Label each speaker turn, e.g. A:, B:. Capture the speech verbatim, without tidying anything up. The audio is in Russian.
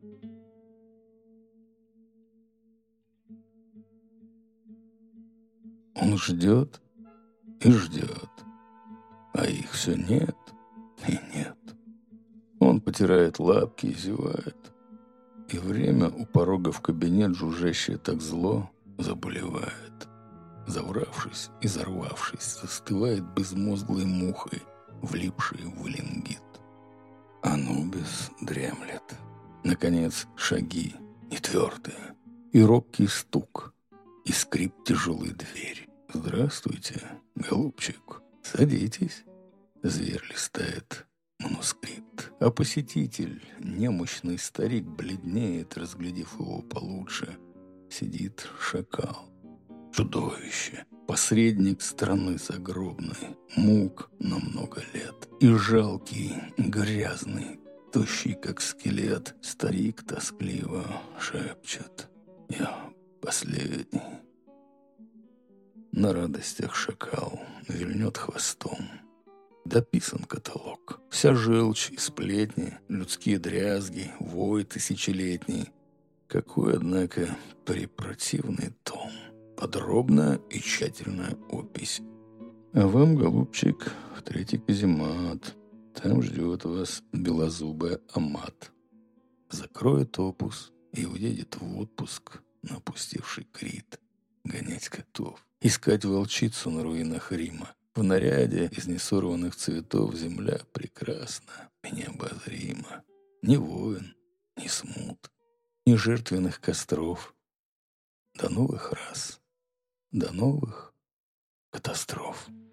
A: Он ждет и ждет, а их все нет и нет. Он потирает лапки и зевает. И время у порога в кабинет, жужжащее так зло, заболевает. Завравшись и зарвавшись, застывает безмозглой мухой, влипшей в эллингит. Анубис дремлет. Наконец шаги, и твердые, и робкий стук, и скрип тяжелой двери. «Здравствуйте, голубчик, садитесь». Зверь листает манускрипт, а посетитель, немощный старик, бледнеет, разглядев его получше. Сидит шакал, чудовище, посредник страны загробной, мук на много лет. И жалкий, грязный, тощий, как скелет, старик тоскливо шепчет: «Я последний». На радостях шакал вильнет хвостом. Дописан каталог. Вся желчь и сплетни, людские дрязги, вой тысячелетний. Какой, однако, препротивный том. Подробная и тщательная опись. А вам, голубчик, в третий каземат. Там ждет вас белозубая Амат. Закроет опус и уедет в отпуск, напустивший Крит, гонять котов, искать волчицу на руинах Рима. В наряде из несорванных цветов земля прекрасна и необозрима. Ни войн, ни смут, ни жертвенных костров. До новых раз, до новых катастроф.